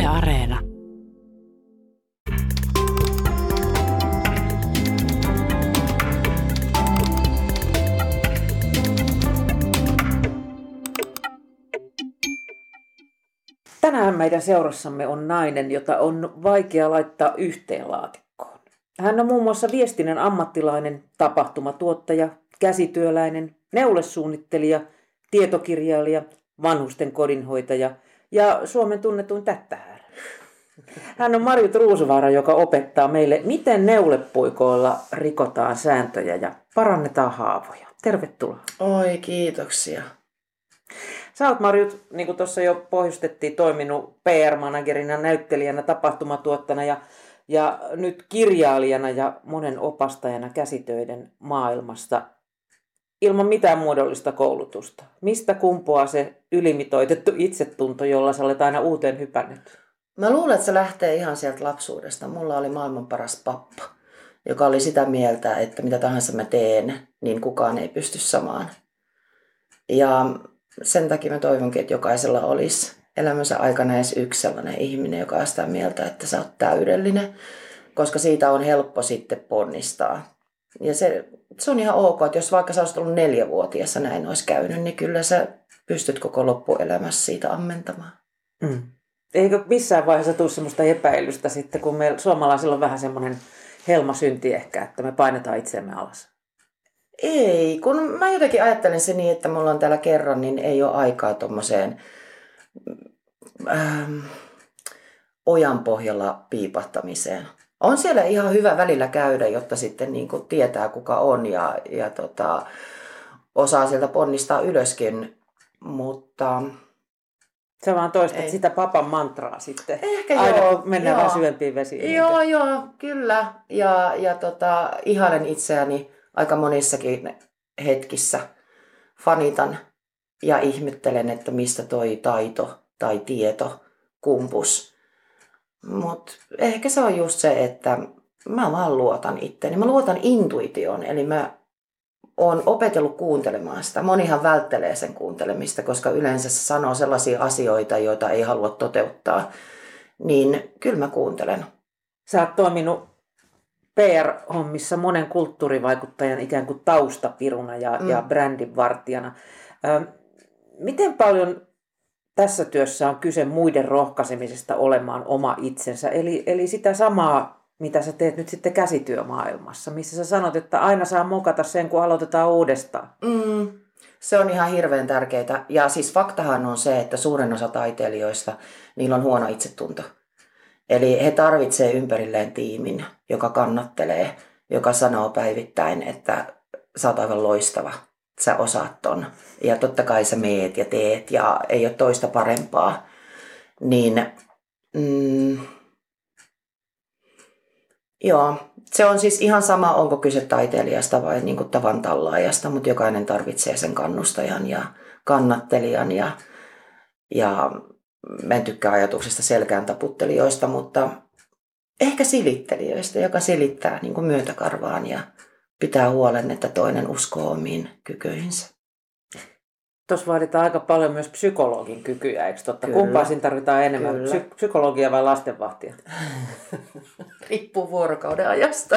Areena. Tänään meidän seurassamme on nainen, jota on vaikea laittaa yhteen laatikkoon. Hän on muun muassa viestinnän ammattilainen, tapahtumatuottaja, käsityöläinen, neulesuunnittelija, tietokirjailija, vanhusten kodinhoitaja ja Suomen tunnetuin tättähäärä. Hän on Marjut Ruusuvaara, joka opettaa meille, miten neulepuikoilla rikotaan sääntöjä ja parannetaan haavoja. Tervetuloa. Oi, kiitoksia. Sä oot, Marjut, niin kuin tuossa jo pohjustettiin, toiminut PR-managerina, näyttelijänä, tapahtumatuottana ja nyt kirjailijana ja monen opastajana käsitöiden maailmasta ilman mitään muodollista koulutusta. Mistä kumpuaa se ylimitoitettu itsetunto, jolla sä olet aina uuteen hypännyt? Mä luulen, että se lähtee ihan sieltä lapsuudesta. Mulla oli maailman paras pappa, joka oli sitä mieltä, että mitä tahansa mä teen, niin kukaan ei pysty samaan. Ja sen takia mä toivonkin, että jokaisella olisi elämänsä aikana edes yksi sellainen ihminen, joka on sitä mieltä, että sä oot täydellinen, koska siitä on helppo sitten ponnistaa. Ja se on ihan ok, että jos vaikka sä olisit ollut 4-vuotias ja näin olisi käynyt, niin kyllä sä pystyt koko loppuelämässä siitä ammentamaan. Eikö missään vaiheessa tule semmoista epäilystä sitten, kun meillä suomalaisilla on vähän semmoinen helmasynti ehkä, että me painetaan itseämme alas? Ei, kun mä jotenkin ajattelen se niin, että mulla on täällä kerran, niin ei ole aikaa tommoseen ojan pohjalla piipahtamiseen. On siellä ihan hyvä välillä käydä, jotta sitten niin kuin tietää kuka on ja osaa sieltä ponnistaa ylöskin, mutta Sä vaan toistat sitä papan mantraa sitten. Ehkä aina joo, kun mennään vähän syvempiin vesiin. Joo, kyllä. Ja ihailen itseäni aika monissakin hetkissä. Fanitan ja ihmettelen, että mistä toi taito tai tieto kumpus. Mutta ehkä se on just se, että mä vaan luotan itteeni. Mä luotan intuitioon, eli mä oon opetellut kuuntelemaan sitä. Monihan välttelee sen kuuntelemista, koska yleensä se sanoo sellaisia asioita, joita ei halua toteuttaa. Niin kyllä mä kuuntelen. Sä oot toiminut PR-hommissa monen kulttuurivaikuttajan ikään kuin taustapiruna ja brändinvartijana. Miten paljon tässä työssä on kyse muiden rohkaisemisesta olemaan oma itsensä? Eli sitä samaa, mitä sä teet nyt sitten käsityömaailmassa, missä sä sanot, että aina saa mokata sen, kun aloitetaan uudestaan. Se on ihan hirveän tärkeää. Ja siis faktahan on se, että suurin osa taiteilijoista, niillä on huono itsetunto. Eli he tarvitsee ympärilleen tiimin, joka kannattelee, joka sanoo päivittäin, että sä oot aivan loistava, sä osaat ton. Ja totta kai sä meet ja teet ja ei ole toista parempaa. Niin joo, se on siis ihan sama, onko kyse taiteilijasta vai niin kuin tavan tallaajasta, mutta jokainen tarvitsee sen kannustajan ja kannattelijan ja mä en tykkää ajatuksesta selkään taputtelijoista, mutta ehkä silittelijöistä, joka silittää niin kuin myötäkarvaan ja pitää huolen, että toinen uskoo omiin kykyihinsä. Tuossa vaaditaan aika paljon myös psykologin kykyjä, eikö totta? Kyllä. Kumpaa siinä tarvitaan enemmän, psykologia vai lastenvahtia? Riippuu vuorokauden ajasta.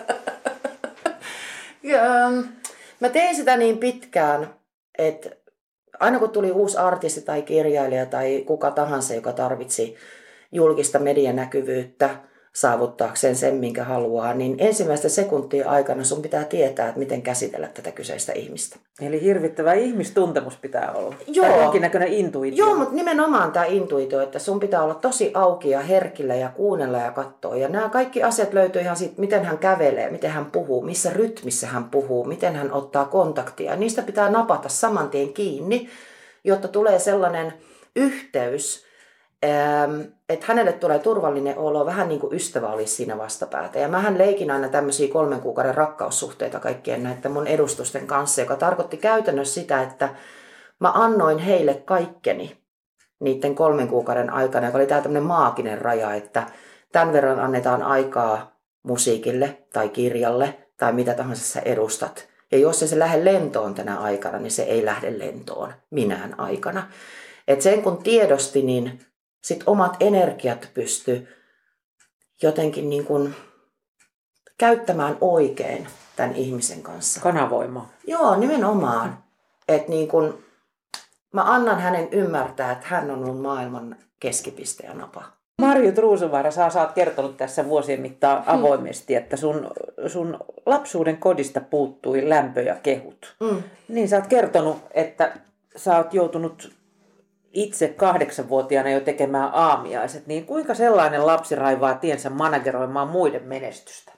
Mä tein sitä niin pitkään, että aina kun tuli uusi artisti tai kirjailija tai kuka tahansa, joka tarvitsi julkista medianäkyvyyttä saavuttaakseen sen, minkä haluaa, niin ensimmäistä sekuntia aikana sun pitää tietää, että miten käsitellä tätä kyseistä ihmistä. Eli hirvittävä ihmistuntemus pitää olla. Joo. Tai jonkinnäköinen intuitio. Joo, mutta nimenomaan tämä intuitio, että sun pitää olla tosi auki ja herkillä ja kuunnella ja katsoa. Ja nämä kaikki asiat löytyy ihan siitä, miten hän kävelee, miten hän puhuu, missä rytmissä hän puhuu, miten hän ottaa kontaktia. Niistä pitää napata saman tien kiinni, jotta tulee sellainen yhteys, että hänelle tulee turvallinen olo, vähän niin kuin ystävä olisi siinä vastapäätä. Ja mähän leikin aina tämmöisiä 3 kuukauden rakkaussuhteita kaikkien näiden mun edustusten kanssa, joka tarkoitti käytännössä sitä, että mä annoin heille kaikkeni niiden 3 kuukauden aikana, joka oli tää tämmöinen maaginen raja, että tämän verran annetaan aikaa musiikille tai kirjalle tai mitä tahansa sä edustat. Ja jos se lähde lentoon tänä aikana, niin se ei lähde lentoon minään aikana. Et sen kun tiedosti, niin sit omat energiat pysty jotenkin niin kuin käyttämään oikein tämän ihmisen kanssa. Kanavoimaan. Joo, nimenomaan. Että niin kuin mä annan hänen ymmärtää, että hän on mun maailman keskipiste ja napa. Marju Truusuvaara, sä oot kertonut tässä vuosien mittaan avoimesti, että sun lapsuuden kodista puuttui lämpö ja kehut. Niin sä oot kertonut, että sä oot joutunut itse 8-vuotiaana jo tekemään aamiaiset. Niin kuinka sellainen lapsi raivaa tiensä manageroimaan muiden menestystä?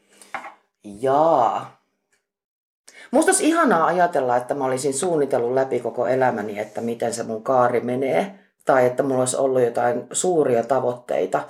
Jaa. Musta olisi ihanaa ajatella, että mä olisin suunnitellut läpi koko elämäni, että miten se mun kaari menee. Tai että mulla olisi ollut jotain suuria tavoitteita.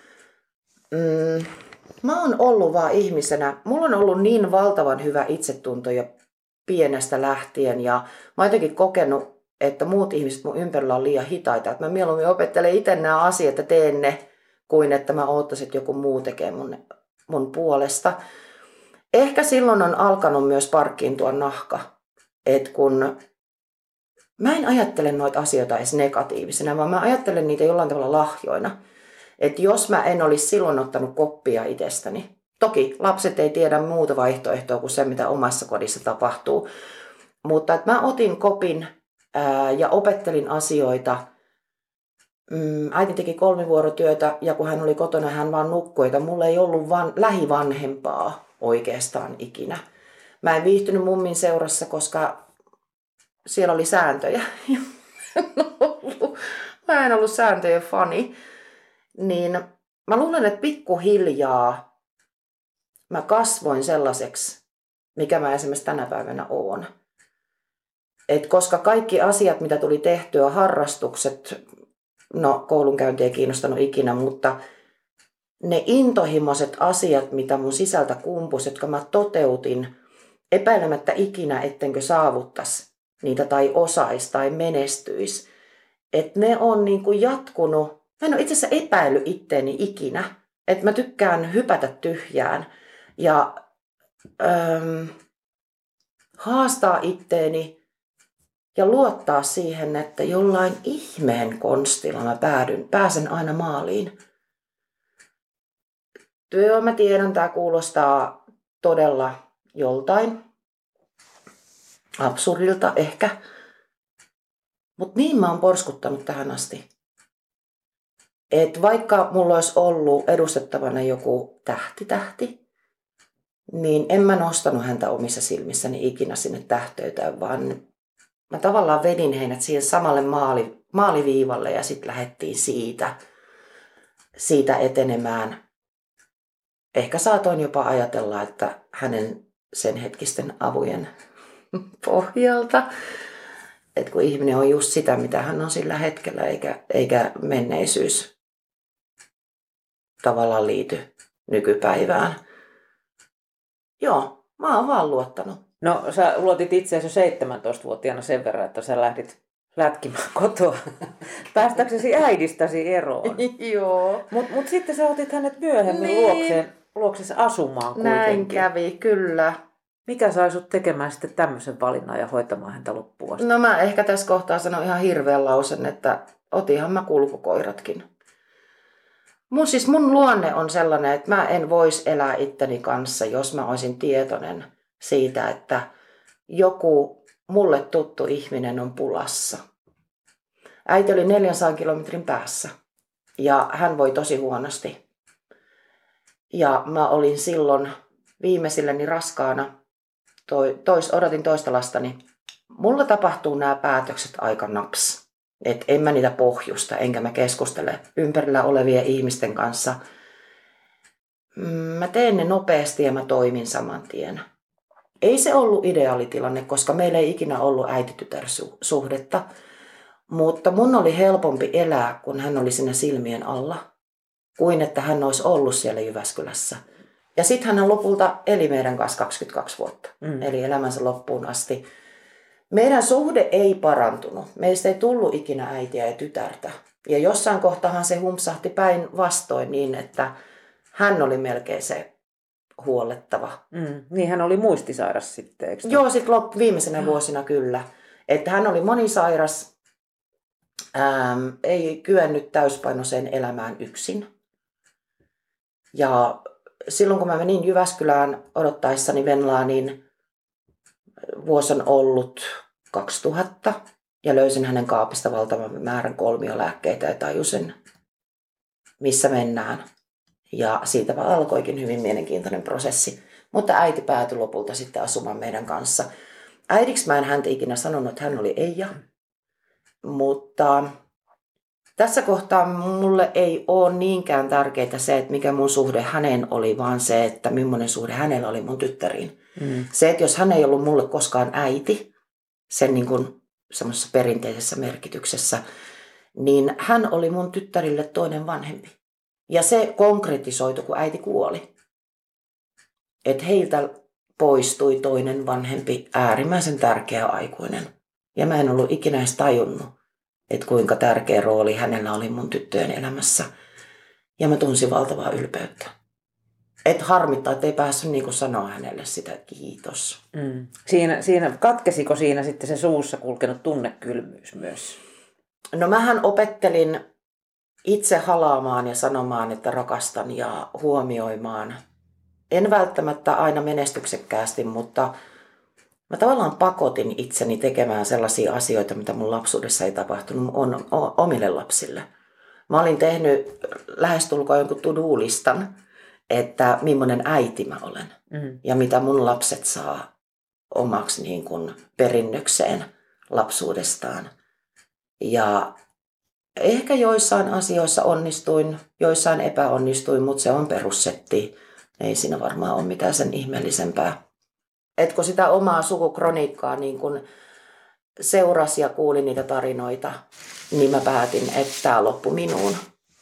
Mä oon ollut vaan ihmisenä. Mulla on ollut niin valtavan hyvä itsetunto jo pienestä lähtien. Ja mä oon jotenkin kokenut, että muut ihmiset mun ympärillä on liian hitaita. Että mä mieluummin opettelen itse nämä asiat ja teen ne, kuin että mä odottaisin, että joku muu tekee mun puolesta. Ehkä silloin on alkanut myös parkkiintua nahka. Että kun mä en ajattele noita asioita edes negatiivisena, vaan mä ajattelen niitä jollain tavalla lahjoina. Että jos mä en olisi silloin ottanut koppia itsestäni. Toki lapset ei tiedä muuta vaihtoehtoa kuin se, mitä omassa kodissa tapahtuu. Mutta että mä otin kopin ja opettelin asioita. Äiti teki 3-vuorotyötä ja kun hän oli kotona, hän vaan nukkui. Että mulla ei ollut lähivanhempaa oikeastaan ikinä. Mä en viihtynyt mummin seurassa, koska siellä oli sääntöjä. Mä en ollut sääntöjen fani. Niin mä luulen, että pikkuhiljaa mä kasvoin sellaiseksi, mikä mä esimerkiksi tänä päivänä oon. Et koska kaikki asiat, mitä tuli tehtyä, harrastukset, no koulunkäynti ei kiinnostanut ikinä, mutta ne intohimoiset asiat, mitä mun sisältä kumpusi, jotka mä toteutin epäilemättä ikinä, ettenkö saavuttaisi niitä tai osaisi tai menestyisi. Että ne on niin kuin jatkunut. Mä en ole itse asiassa epäillyt itteeni ikinä. Että mä tykkään hypätä tyhjään ja haastaa itteeni ja luottaa siihen, että jollain ihmeen konstilla mä pääsen aina maaliin. Mä tiedän, tää kuulostaa todella joltain absurdilta ehkä. Mutta niin mä oon porskuttanut tähän asti. Et vaikka mulla olisi ollut edustettavana joku tähti, niin en mä nostanut häntä omissa silmissäni ikinä sinne tähtöytään, vaan mä tavallaan vedin heidät siihen samalle maaliviivalle ja sitten lähdettiin siitä etenemään. Ehkä saatoin jopa ajatella, että hänen sen hetkisten avujen pohjalta, että kun ihminen on just sitä, mitä hän on sillä hetkellä, eikä menneisyys tavallaan liity nykypäivään. Joo, mä oon vaan luottanut. No sä luotit itseäsi jo 17-vuotiaana sen verran, että sä lähdit lätkimään kotoa päästäksesi äidistäsi eroon. Joo. Mut sitten sä otit hänet myöhemmin Niin. luoksesi asumaan kuitenkin. Näin kävi, kyllä. Mikä sai sut tekemään sitten tämmöisen valinnan ja hoitamaan häntä loppuun asti? No mä ehkä tässä kohtaa sanon ihan hirveän lausen, että otinhan mä kulkukoiratkin. Mun luonne on sellainen, että mä en voisi elää itteni kanssa, jos mä olisin tietoinen siitä, että joku mulle tuttu ihminen on pulassa. Äiti oli 400 kilometrin päässä ja hän voi tosi huonosti. Ja mä olin silloin viimeisilleni raskaana, odotin toista lastani. Mulla tapahtuu nämä päätökset aika naps. Että en mä niitä pohjusta, enkä mä keskustele ympärillä olevien ihmisten kanssa. Mä teen ne nopeasti ja mä toimin saman tien. Ei se ollut ideaalitilanne, koska meillä ei ikinä ollut äiti-tytär-suhdetta. Mutta mun oli helpompi elää, kun hän oli siinä silmien alla, kuin että hän olisi ollut siellä Jyväskylässä. Ja sitten hän lopulta eli meidän kanssa 22 vuotta, eli elämänsä loppuun asti. Meidän suhde ei parantunut. Meistä ei tullut ikinä äitiä ja tytärtä. Ja jossain kohtahan se humpsahti päinvastoin niin, että hän oli melkein se huollettava. Niin hän oli muistisairas sitten, eikö? Joo, sitten viimeisenä vuosina kyllä. Että hän oli monisairas Ei kyennyt täyspainoiseen elämään yksin. Ja silloin kun mä menin Jyväskylään odottaessani Venlaa, niin vuosi on ollut 2000 ja löysin hänen kaapista valtavan määrän kolmiolääkkeitä ja tajusin, missä mennään. Ja siitä alkoikin hyvin mielenkiintoinen prosessi. Mutta äiti päätyi lopulta sitten asumaan meidän kanssa. Äidiksi mä en häntä ikinä sanonut, että hän oli Eija. Mutta tässä kohtaa mulle ei ole niinkään tärkeää se, että mikä mun suhde häneen oli, vaan se, että millainen suhde hänellä oli mun tyttäriin. Se, että jos hän ei ollut mulle koskaan äiti, sen niin kuin semmoisessa perinteisessä merkityksessä, niin hän oli mun tyttärille toinen vanhempi. Ja se konkretisoitu, kun äiti kuoli. Että heiltä poistui toinen vanhempi, äärimmäisen tärkeä aikuinen. Ja mä en ollut ikinä edes tajunnut, että kuinka tärkeä rooli hänellä oli mun tyttöjen elämässä. Ja mä tunsin valtavaa ylpeyttä. Että harmittaa, että ei päässyt niin kuin sanoa hänelle sitä kiitos. Katkesiko siinä sitten se suussa kulkenut tunnekylmyys myös? No mähän opettelin itse halaamaan ja sanomaan, että rakastan ja huomioimaan. En välttämättä aina menestyksekkäästi, mutta mä tavallaan pakotin itseni tekemään sellaisia asioita, mitä mun lapsuudessa ei tapahtunut omille lapsille. Mä olin tehnyt lähestulkoon jonkun to-do-listan, että millainen äiti mä olen ja mitä mun lapset saa omaksi niin kuin perinnökseen lapsuudestaan. Ja ehkä joissain asioissa onnistuin, joissain epäonnistuin, mutta se on perussetti. Ei siinä varmaan ole mitään sen ihmeellisempää. Et kun sitä omaa sukukroniikkaa niin kun seurasi ja kuuli niitä tarinoita, niin mä päätin, että tämä loppui minuun.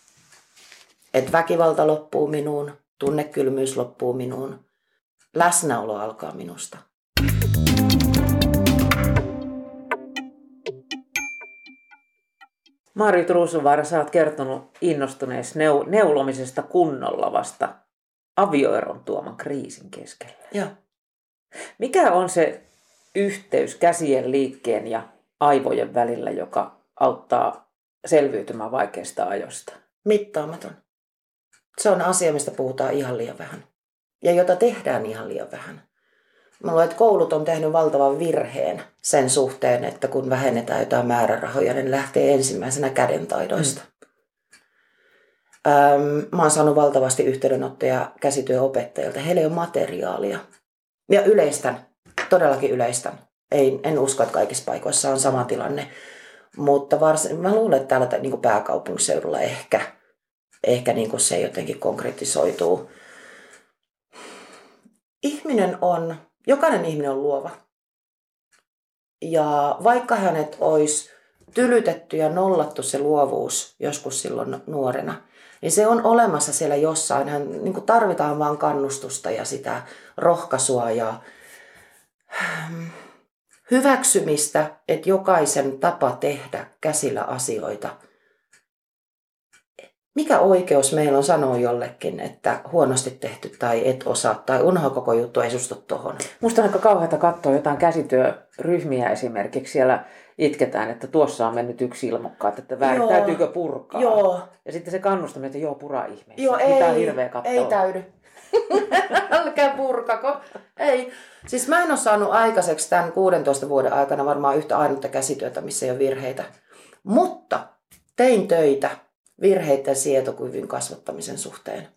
Että väkivalta loppuu minuun, tunnekylmyys loppuu minuun, läsnäolo alkaa minusta. Maarit Ruusuvaara, sä oot kertonut innostuneessa neulomisesta kunnolla vasta avioeron tuoman kriisin keskellä. Joo. Mikä on se yhteys käsien, liikkeen ja aivojen välillä, joka auttaa selviytymään vaikeista ajoista? Mittaamaton. Se on asia, mistä puhutaan ihan liian vähän. Ja jota tehdään ihan liian vähän. Mä luulen, että koulut on tehnyt valtavan virheen sen suhteen, että kun vähennetään jotain määrärahoja, niin lähtee ensimmäisenä kädentaidoista. Mä oon saanut valtavasti yhteydenottoja käsityöopettajilta. Heillä ei ole materiaalia. Ja yleistän, todellakin yleistän. En usko, että kaikissa paikoissa on sama tilanne. Mutta mä luulen, että täällä niin kuin pääkaupunkiseudulla ehkä niin kuin se jotenkin konkretisoituu. Jokainen ihminen on luova. Ja vaikka hänet olisi tylytetty ja nollattu se luovuus joskus silloin nuorena, niin se on olemassa siellä jossain. Hän niin kuin tarvitaan vaan kannustusta ja sitä rohkaisua ja hyväksymistä, että jokaisen tapa tehdä käsillä asioita. Mikä oikeus meillä on sanoa jollekin, että huonosti tehty tai et osaa tai unoha koko juttu, ei sustu tohon. Musta on aika kauheata katsoa jotain käsityöryhmiä esimerkiksi. Siellä itketään, että tuossa on mennyt yksi ilmokkaat, että täytyykö purkaa. Joo. Ja sitten se kannustaminen, että joo, pura ihmeessä. Joo, mitä hirveä katsoa. Ei täydy. Älkää purkako. Ei. Siis mä en ole saanut aikaiseksi tämän 16 vuoden aikana varmaan yhtä ainutta käsityötä, missä ei ole virheitä. Mutta tein töitä virheiden sietokyvyn kasvattamisen suhteen.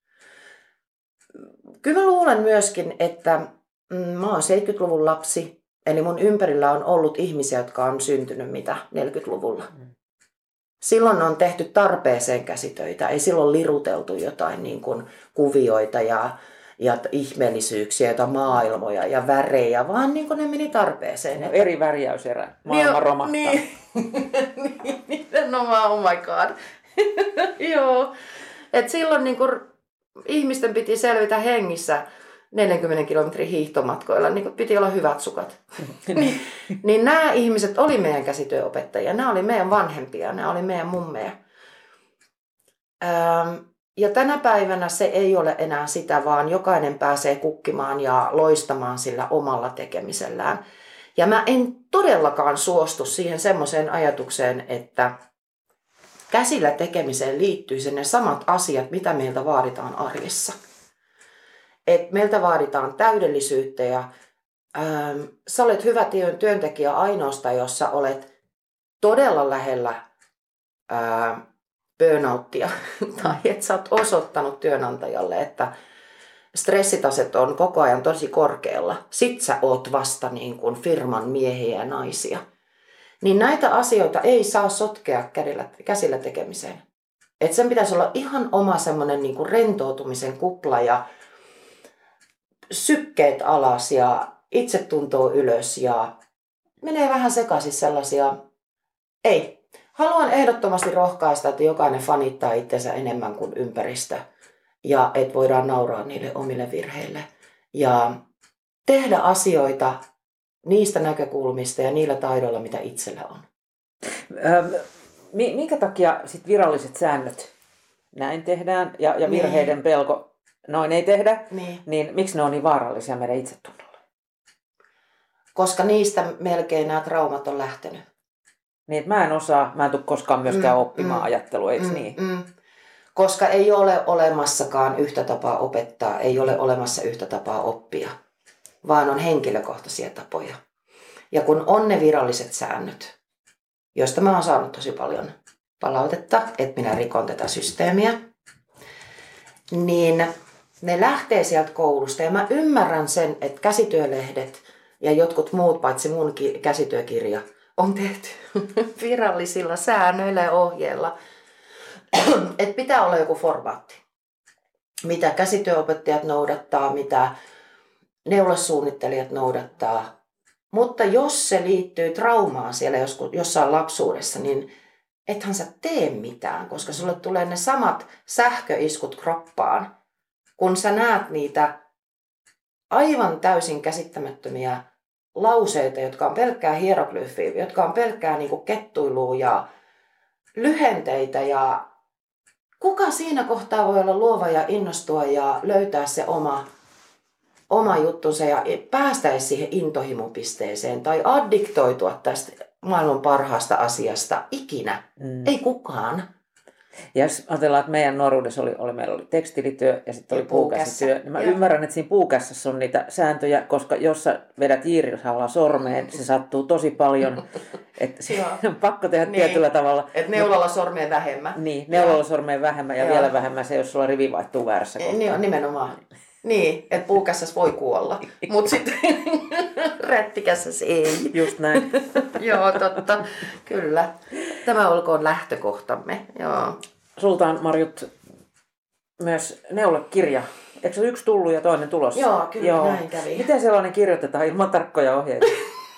Kyllä mä luulen myöskin, että mä oon 70-luvun lapsi, eli mun ympärillä on ollut ihmisiä, jotka on syntynyt 40-luvulla. Silloin on tehty tarpeeseen käsitöitä, ei silloin liruteltu jotain niin kuin kuvioita ja ihmeellisyyksiä, joita maailmoja ja värejä, vaan niin kuin ne meni tarpeeseen. No, eri värjäyserä, maailma romahtaa. Niin, nimenomaan, oh my god. Joo. Et silloin niin kun ihmisten piti selvitä hengissä 40 kilometrin hiihtomatkoilla, niin piti olla hyvät sukat. niin nämä ihmiset oli meidän käsityöopettajia, nämä oli meidän vanhempia, nämä oli meidän mummeja. Ja tänä päivänä se ei ole enää sitä, vaan jokainen pääsee kukkimaan ja loistamaan sillä omalla tekemisellään. Ja mä en todellakaan suostu siihen semmoiseen ajatukseen, että käsillä tekemiseen liittyy ne samat asiat, mitä meiltä vaaditaan arjessa. Et meiltä vaaditaan täydellisyyttä ja sä olet hyvä työntekijä ainoastaan, jos sä olet todella lähellä burnouttia tai että sä oot osoittanut työnantajalle, että stressitaset on koko ajan tosi korkealla. Sit sä oot vasta niin kuin firman miehiä ja naisia. Niin näitä asioita ei saa sotkea käsillä tekemiseen. Et sen pitäisi olla ihan oma semmoinen niin kuin rentoutumisen kupla ja sykkeet alas ja itsetuntoa ylös ja menee vähän sekaisin sellaisia. Ei. Haluan ehdottomasti rohkaista, että jokainen fanittaa itsensä enemmän kuin ympäristö ja että voidaan nauraa niille omille virheille ja tehdä asioita niistä näkökulmista ja niillä taidoilla, mitä itsellä on. Minkä takia sit viralliset säännöt näin tehdään ja virheiden pelko noin ei tehdä, niin miksi ne on niin vaarallisia meidän itsetunnolle? Koska niistä melkein nämä traumat on lähtenyt. Niin, että mä en tule koskaan myöskään oppimaan ajattelua, eikö niin? Koska ei ole olemassakaan yhtä tapaa opettaa, ei ole olemassa yhtä tapaa oppia, vaan on henkilökohtaisia tapoja. Ja kun on ne viralliset säännöt, joista mä oon saanut tosi paljon palautetta, että minä rikon tätä systeemiä, niin ne lähtee sieltä koulusta. Ja mä ymmärrän sen, että käsityölehdet ja jotkut muut, paitsi mun käsityökirja, on tehty virallisilla säännöillä ja ohjeilla. Että pitää olla joku formaatti. Mitä käsityöopettajat noudattaa, mitä neulesuunnittelijat noudattaa. Mutta jos se liittyy traumaan siellä jossain lapsuudessa, niin ethän sä tee mitään, koska sulle tulee ne samat sähköiskut kroppaan, kun sä näet niitä aivan täysin käsittämättömiä lauseita, jotka on pelkkää hieroglyfiä, jotka on pelkkää niin kuin kettuilua ja lyhenteitä. Ja kuka siinä kohtaa voi olla luova ja innostua ja löytää se oma juttunsa ja päästäisi siihen intohimopisteeseen tai addiktoitua tästä maailman parhaasta asiasta ikinä. Ei kukaan. Ja jos ajatellaan, että meidän nuoruudessa meillä oli tekstilityö ja sitten oli puukäsityö, niin mä ymmärrän, että siinä puukässässä on niitä sääntöjä, koska jos sä vedät jiirisaulaa sormeen, se sattuu tosi paljon, että on pakko tehdä tietyllä tavalla. Että neulalla sormeen vähemmän. Niin, neulalla sormeen vähemmän ja vielä vähemmän se, jos sulla rivi vaihtuu väärässä kohtaa. Niin, nimenomaan. Niin, että puukässässä voi kuolla, mutta sitten rättikässässä ei. Just näin. Joo, totta. Kyllä. Tämä olkoon lähtökohtamme. Joo. Sulta on, Marjut, myös neulekirja. Eikö se yksi tullut ja toinen tulossa? Joo, kyllä näin kävi. Miten sellainen kirjoitetaan ilman tarkkoja ohjeita?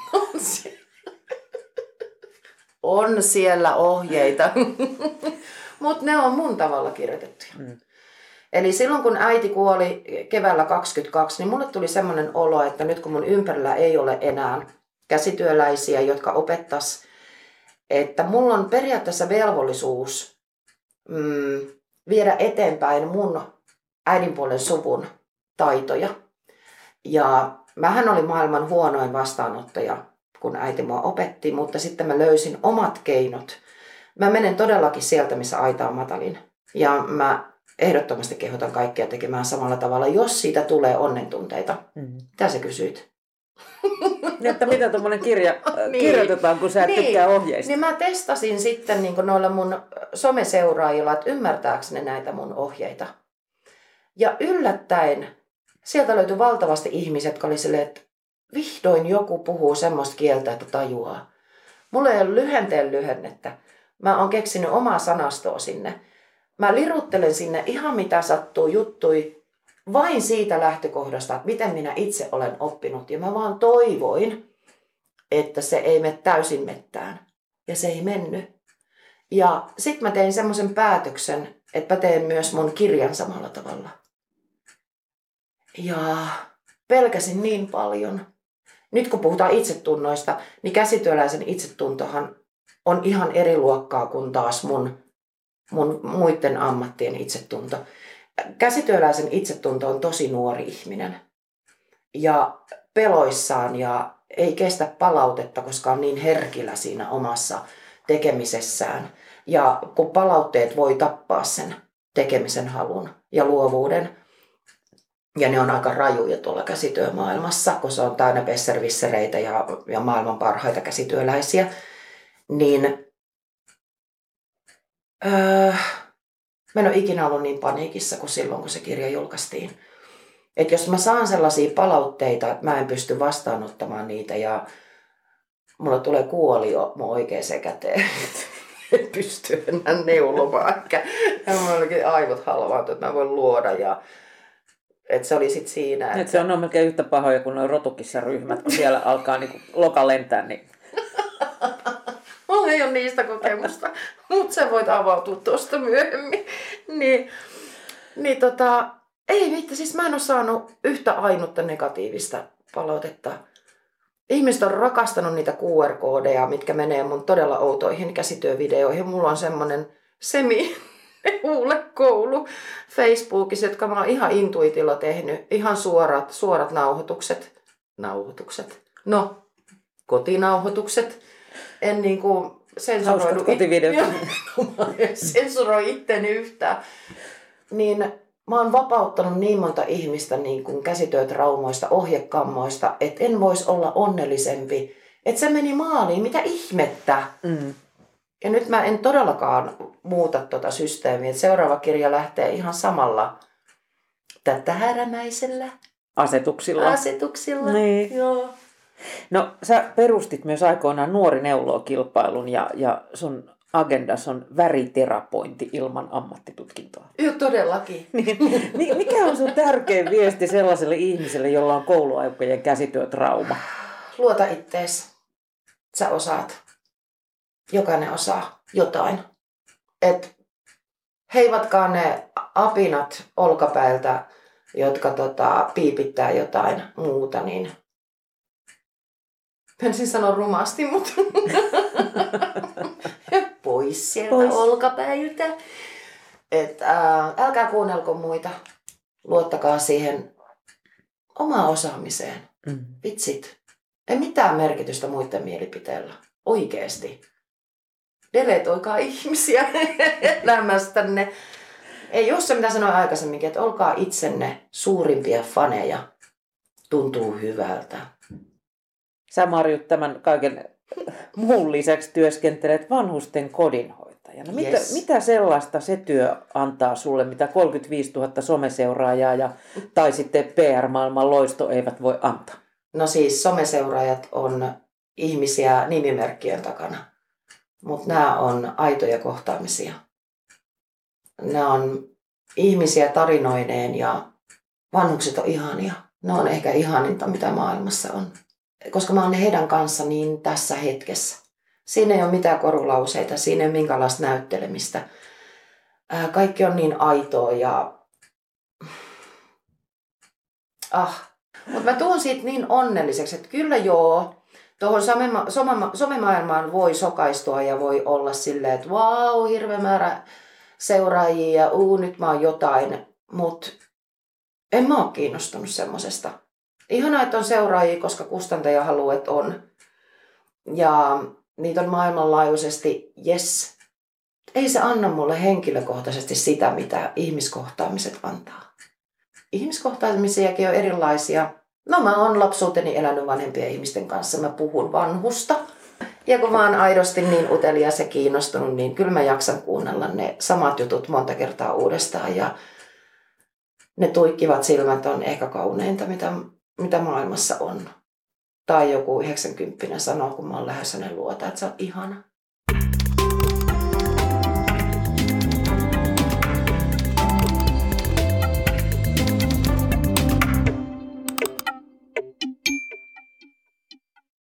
On siellä ohjeita, mutta ne on mun tavalla kirjoitettuja. Eli silloin kun äiti kuoli keväällä 22, niin mulle tuli semmoinen olo, että nyt kun mun ympärillä ei ole enää käsityöläisiä, jotka opettas, että mulla on periaatteessa velvollisuus viedä eteenpäin mun äidinpuolen suvun taitoja. Ja mähän olin maailman huonoin vastaanottaja, kun äiti mua opetti, mutta sitten mä löysin omat keinot. Mä menen todellakin sieltä, missä aita on matalin. Ja mä ehdottomasti kehotan kaikkia tekemään samalla tavalla, jos siitä tulee onnentunteita. Mitä sä kysyit? Että mitä tuommoinen kirja kirjoitetaan, kun sä et tykkää ohjeista? Niin mä testasin sitten niin noilla mun someseuraajilla, että ymmärtääkö ne näitä mun ohjeita. Ja yllättäen sieltä löytyi valtavasti ihmiset, jotka oli silleen, että vihdoin joku puhuu semmoista kieltä, että tajuaa. Mulla ei ole lyhennettä. Mä oon keksinyt omaa sanastoa sinne. Mä liruttelen sinne ihan mitä sattuu juttui vain siitä lähtökohdasta, että miten minä itse olen oppinut. Ja mä vaan toivoin, että se ei mene täysin mettään. Ja se ei mennyt. Ja sit mä tein semmoisen päätöksen, että mä teen myös mun kirjan samalla tavalla. Ja pelkäsin niin paljon. Nyt kun puhutaan itsetunnoista, niin käsityöläisen itsetuntohan on ihan eri luokkaa kuin taas mun muiden ammattien itsetunto. Käsityöläisen itsetunto on tosi nuori ihminen. Ja peloissaan ja ei kestä palautetta, koska on niin herkillä siinä omassa tekemisessään. Ja kun palautteet voi tappaa sen tekemisen halun ja luovuuden, ja ne on aika rajuja tuolla käsityömaailmassa, kun se on täynnä besservissereitä ja maailman parhaita käsityöläisiä, niin mä en ole ikinä ollut niin paniikissa kuin silloin, kun se kirja julkaistiin. Että jos mä saan sellaisia palautteita, että mä en pysty vastaanottamaan niitä ja mulla tulee kuolio mun oikeaan käteen, en pysty enää neulomaan. Ja mulla olikin aivot halvaantu, että mä voin luoda. Ja että se oli sitten siinä. Että se on melkein yhtä pahoja kuin nuo rotukissa-ryhmät, kun siellä alkaa niinku loka lentää. Niin... Mulla ei ole niistä kokemusta, mutta sä voit avautua tuosta myöhemmin. Ei mitään, siis mä en ole saanut yhtä ainutta negatiivista palautetta. Ihmiset on rakastanut niitä QR-koodeja, mitkä menee mun todella outoihin käsityövideoihin. Mulla on semmonen semi-huulekoulu Facebookissa, jotka mä oon ihan intuitilla tehnyt. Ihan suorat nauhoitukset. No, kotinauhoitukset. En niinku sensuroidu sensuroi itteni yhtään. Niin mä oon vapauttanut niin monta ihmistä niin kuin käsityötraumoista, ohjekammoista, että en voisi olla onnellisempi. Että se meni maaliin, mitä ihmettä. Mm. Ja nyt mä en todellakaan muuta tota systeemiä. Et seuraava kirja lähtee ihan samalla tätärämäisellä asetuksilla. Niin. Joo. No sä perustit myös aikoinaan Nuori neuloo-kilpailun ja sun agendas on väriterapointi ilman ammattitutkintoa. Joo, todellakin. Mikä on sun tärkein viesti sellaiselle ihmiselle, jolla on kouluaikojen käsityötrauma? Luota ittees. Sä osaat. Jokainen osaa jotain. Et heivatkaa ne apinat olkapäiltä, jotka piipittää jotain muuta, niin ensin sanon rumasti, mutta pois sieltä olkapäiltä. Älkää kuunnelko muita. Luottakaa siihen omaan osaamiseen. Mm. Vitsit. Ei mitään merkitystä muiden mielipiteellä. Oikeesti. Deletoikaa ihmisiä elämästänne. Ei just se, mitä sanoin aikaisemminkin, että olkaa itsenne suurimpia faneja. Tuntuu hyvältä. Sä, Marjut, tämän kaiken muun lisäksi työskentelet vanhusten kodinhoitajana. Yes. Mitä sellaista se työ antaa sulle, mitä 35 000 someseuraajaa tai sitten PR-maailman loisto eivät voi antaa? No siis someseuraajat on ihmisiä nimimerkkien takana, mutta nämä on aitoja kohtaamisia. Nämä on ihmisiä tarinoineen ja vanhukset on ihania. Ne on ehkä ihaninta, mitä maailmassa on. Koska mä oon heidän kanssa niin tässä hetkessä. Siinä ei ole mitään korulauseita, siinä ei ole minkäänlaista näyttelemistä. Kaikki on niin aitoa ja... Mutta mä tuun siitä niin onnelliseksi, että kyllä joo, tuohon somemaailmaan voi sokaistua ja voi olla silleen, että vau, hirveä määrä seuraajia ja nyt mä oon jotain. Mutta en mä oo kiinnostunut semmosesta. Ihanaa, että on seuraajia, koska kustantaja haluaa, että on. Ja niitä on maailmanlaajuisesti, yes. Ei se anna mulle henkilökohtaisesti sitä, mitä ihmiskohtaamiset antaa. Ihmiskohtaamisiakin on erilaisia. No mä oon lapsuuteni elänyt vanhempien ihmisten kanssa. Mä puhun vanhusta. Ja kun mä oon aidosti niin utelias ja kiinnostunut, niin kyllä mä jaksan kuunnella ne samat jutut monta kertaa uudestaan. Ja ne tuikkivat silmät on ehkä kauneinta, mitä maailmassa on. Tai joku 90 sanoo, kun mä oon lähes hänen luota, että sä oot ihana.